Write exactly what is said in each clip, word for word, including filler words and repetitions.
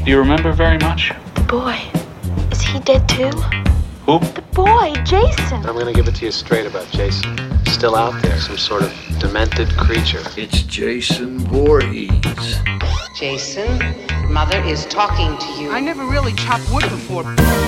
Do you remember very much? The boy, is he dead too? Who? The boy, Jason. I'm gonna give it to you straight about Jason. Still out there, some sort of demented creature. It's Jason Voorhees. Jason, Mother is talking to you. I never really chopped wood before.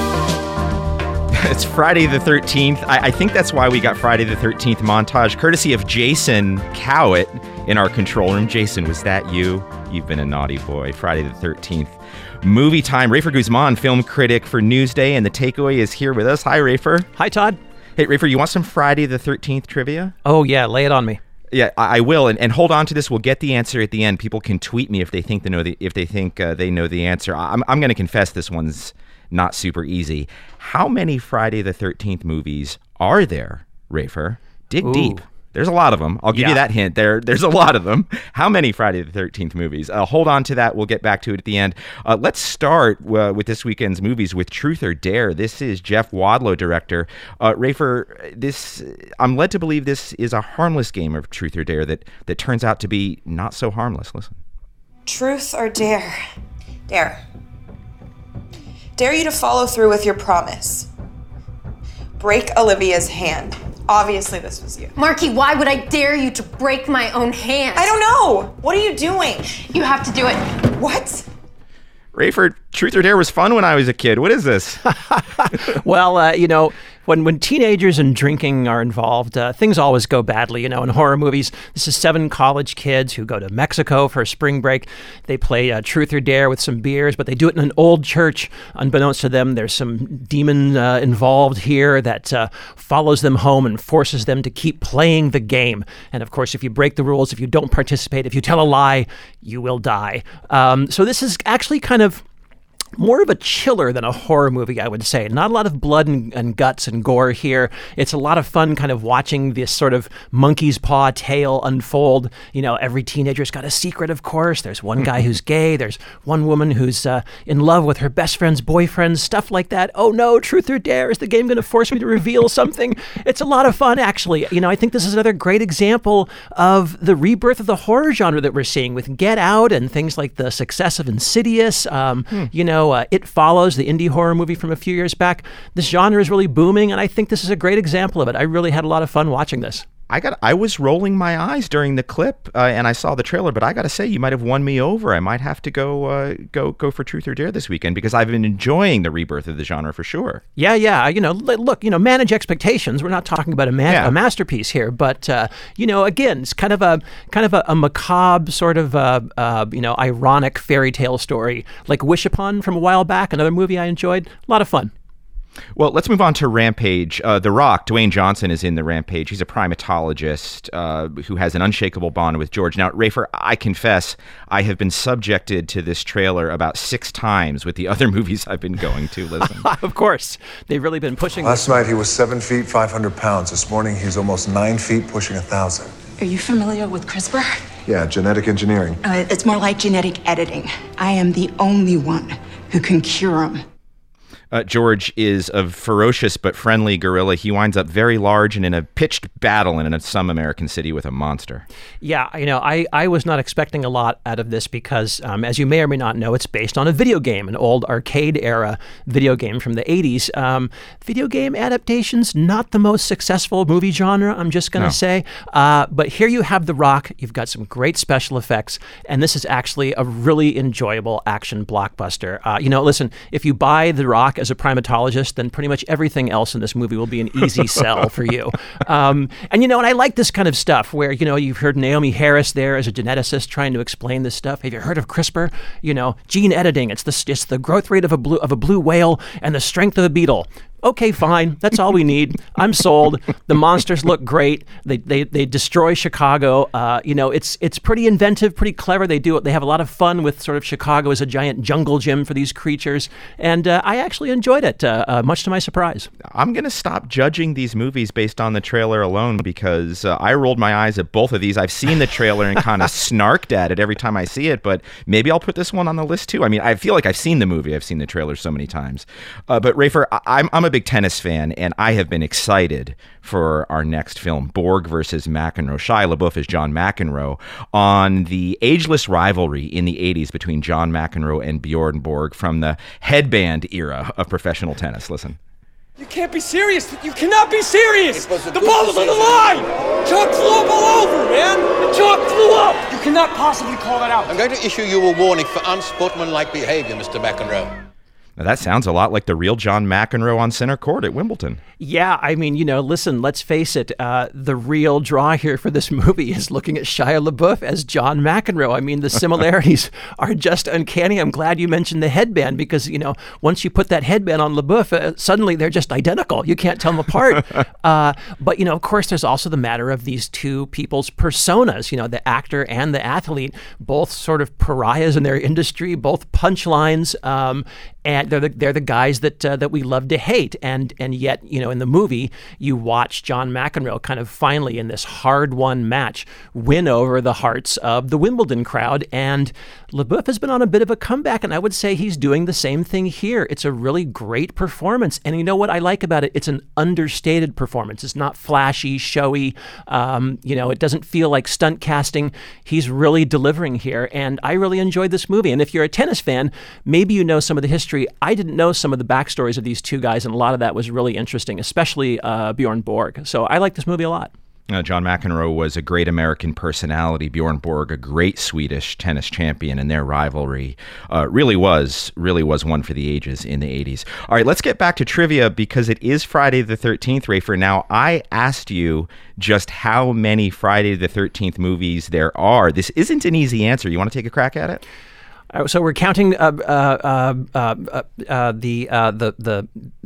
It's Friday the thirteenth. I, I think that's why we got Friday the thirteenth montage, courtesy of Jason Cowett in our control room. Jason, was that you? You've been a naughty boy. Friday the thirteenth. Movie time. Rafer Guzman, film critic for Newsday, and The Takeaway is here with us. Hi, Rafer. Hi, Todd. Hey, Rafer, you want some Friday the thirteenth trivia? Oh, yeah. Lay it on me. Yeah, I, I will, and, and hold on to this. We'll get the answer at the end. People can tweet me if they think they know the if they think uh, they know the answer. I'm I'm going to confess this one's not super easy. How many Friday the thirteenth movies are there, Rafer? Dig Ooh. deep. There's a lot of them. I'll give Yeah. you that hint. There, There's a lot of them. How many Friday the thirteenth movies? Uh, hold on to that. We'll get back to it at the end. Uh, let's start uh, with this weekend's movies with Truth or Dare. This is Jeff Wadlow, director. Uh, Rafer, this I'm led to believe this is a harmless game of Truth or Dare that, that turns out to be not so harmless. Listen. Truth or dare? Dare. Dare you to follow through with your promise. Break Olivia's hand. Obviously, this was you. Marky, why would I dare you to break my own hand? I don't know. What are you doing? You have to do it. What? Rafer, Truth or Dare was fun when I was a kid. What is this? Well, uh, you know, when when teenagers and drinking are involved, uh, things always go badly. You know, in horror movies, this is seven college kids who go to Mexico for a spring break. They play uh, Truth or Dare with some beers, but they do it in an old church. Unbeknownst to them, there's some demon uh, involved here that uh, follows them home and forces them to keep playing the game. And of course, if you break the rules, if you don't participate, if you tell a lie, you will die. Um, so this is actually kind of more of a chiller than a horror movie, I would say. Not a lot of blood and, and guts and gore here. It's a lot of fun kind of watching this sort of monkey's paw tale unfold. You know, every teenager's got a secret, of course. There's one guy who's gay. There's one woman who's uh, in love with her best friend's boyfriend, stuff like that. Oh no, Truth or Dare, is the game going to force me to reveal something? It's a lot of fun, actually. You know, I think this is another great example of the rebirth of the horror genre that we're seeing with Get Out and things like the success of Insidious. Um, hmm. You know, Uh, It Follows, the indie horror movie from a few years back. This genre is really booming, and I think this is a great example of it. I really had a lot of fun watching this. I got. I was rolling my eyes during the clip, uh, and I saw the trailer. But I got to say, you might have won me over. I might have to go, uh, go, go for Truth or Dare this weekend because I've been enjoying the rebirth of the genre for sure. Yeah, yeah. You know, look, you know, manage expectations. We're not talking about a, ma- Yeah. a masterpiece here, but uh, you know, again, it's kind of a kind of a, a macabre sort of uh, uh, you know, ironic fairy tale story, like Wish Upon from a while back. Another movie I enjoyed. A lot of fun. Well, let's move on to Rampage. Uh, the Rock, Dwayne Johnson, is in the Rampage. He's a primatologist uh, who has an unshakable bond with George. Now, Rafer, I confess, I have been subjected to this trailer about six times with the other movies I've been going to. Listen. Of course. They've really been pushing. Last night he was seven feet, five hundred pounds. This morning he's almost nine feet, pushing a thousand. Are you familiar with CRISPR? Yeah, genetic engineering. Uh, it's more like genetic editing. I am the only one who can cure him. Uh, George is a ferocious but friendly gorilla. He winds up very large and in a pitched battle in some American city with a monster. Yeah, you know, I, I was not expecting a lot out of this because, um, as you may or may not know, it's based on a video game, an old arcade-era video game from the eighties. Um, video game adaptations, not the most successful movie genre, I'm just going to No. say. Uh, but here you have The Rock. You've got some great special effects, and this is actually a really enjoyable action blockbuster. Uh, you know, listen, if you buy The Rock as a primatologist, then pretty much everything else in this movie will be an easy sell for you. Um, and, you know, and I like this kind of stuff where, you know, you've heard Naomi Harris there as a geneticist trying to explain this stuff. Have you heard of CRISPR? You know, gene editing. It's the, it's the growth rate of a blue of a blue whale and the strength of a beetle. Okay, fine. That's all we need. I'm sold. The monsters look great. They they they destroy Chicago. Uh, you know, it's it's pretty inventive, pretty clever. They do it. They have a lot of fun with sort of Chicago as a giant jungle gym for these creatures, and uh, I actually enjoyed it, uh, uh, much to my surprise. I'm going to stop judging these movies based on the trailer alone because uh, I rolled my eyes at both of these. I've seen the trailer and kind of snarked at it every time I see it, but maybe I'll put this one on the list too. I mean, I feel like I've seen the movie. I've seen the trailer so many times. Uh, but Rafer, I- I'm I'm a a big tennis fan, and I have been excited for our next film, Borg versus McEnroe. Shia LaBeouf is John McEnroe on the ageless rivalry in the eighties between John McEnroe and Bjorn Borg from the headband era of professional tennis. Listen. You can't be serious. You cannot be serious. The ball was on the line. Chalk flew up all over, man. The chalk flew up. You cannot possibly call that out. I'm going to issue you a warning for unsportsmanlike behavior, Mister McEnroe. Now that sounds a lot like the real John McEnroe on center court at Wimbledon. Yeah, I mean, you know, listen, let's face it. Uh, the real draw here for this movie is looking at Shia LaBeouf as John McEnroe. I mean, the similarities are just uncanny. I'm glad you mentioned the headband because, you know, once you put that headband on LaBeouf, uh, suddenly they're just identical. You can't tell them apart. uh, but, you know, of course, there's also the matter of these two people's personas, you know, the actor and the athlete, both sort of pariahs in their industry, both punchlines, um, and they're the, they're the guys that uh, that we love to hate. And and yet, you know, in the movie, you watch John McEnroe kind of finally in this hard-won match win over the hearts of the Wimbledon crowd. And LaBeouf has been on a bit of a comeback, and I would say he's doing the same thing here. It's a really great performance. And you know what I like about it? It's an understated performance. It's not flashy, showy. Um, you know, it doesn't feel like stunt casting. He's really delivering here. And I really enjoyed this movie. And if you're a tennis fan, maybe you know some of the history. I didn't know some of the backstories of these two guys, and a lot of that was really interesting, especially uh, Bjorn Borg. So I like this movie a lot. Uh, John McEnroe was a great American personality. Bjorn Borg, a great Swedish tennis champion, and their rivalry uh, really was, really was one for the ages in the eighties. All right, let's get back to trivia because it is Friday the thirteenth, Rafer. Now, I asked you just how many Friday the thirteenth movies there are. This isn't an easy answer. You want to take a crack at it? Uh, so we're counting uh, uh, uh, uh, uh, the uh, the the.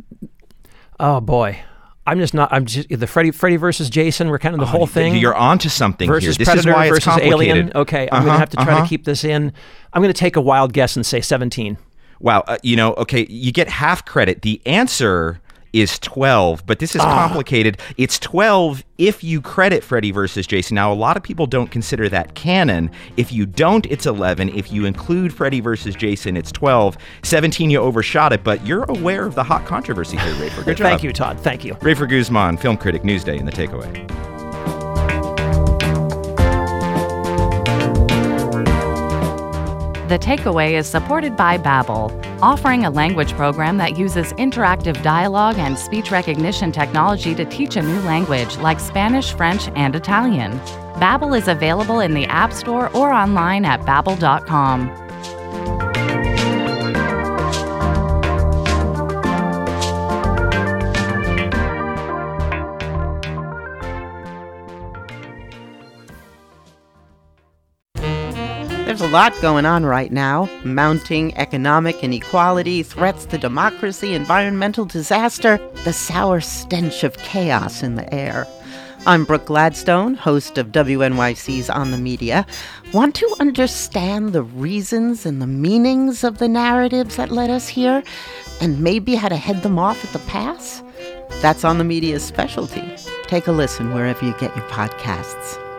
Oh boy, I'm just not. I'm just the Freddy Freddy versus Jason. We're counting the oh, whole thing. You're onto something versus here. This Predator is why it's versus complicated. Alien. Okay, I'm uh-huh, gonna have to try uh-huh. to keep this in. I'm gonna take a wild guess and say seventeen. Wow, uh, you know, okay, you get half credit. The answer is twelve, but this is Ah. complicated. It's twelve if you credit Freddy versus Jason. Now, a lot of people don't consider that canon. If you don't, it's eleven. If you include Freddy versus Jason, it's twelve. seventeen, you overshot it, but you're aware of the hot controversy here, Rafer. Good job. Thank you, Todd. Thank you. Rafer Guzman, film critic, Newsday, and The Takeaway. The Takeaway is supported by Babbel, offering a language program that uses interactive dialogue and speech recognition technology to teach a new language like Spanish, French, and Italian. Babbel is available in the App Store or online at babbel dot com. There's a lot going on right now. Mounting economic inequality, threats to democracy, environmental disaster, the sour stench of chaos in the air. I'm Brooke Gladstone, host of W N Y C's On the Media. Want to understand the reasons and the meanings of the narratives that led us here, and maybe how to head them off at the pass? That's On the Media's specialty. Take a listen wherever you get your podcasts.